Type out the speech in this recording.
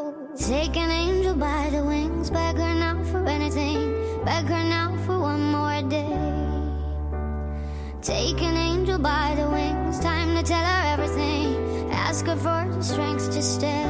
Take an angel by the wings, beg her now for anything, beg her now for one more day. Take an angel by the wings, time to tell her everything, ask her for the strength to stay.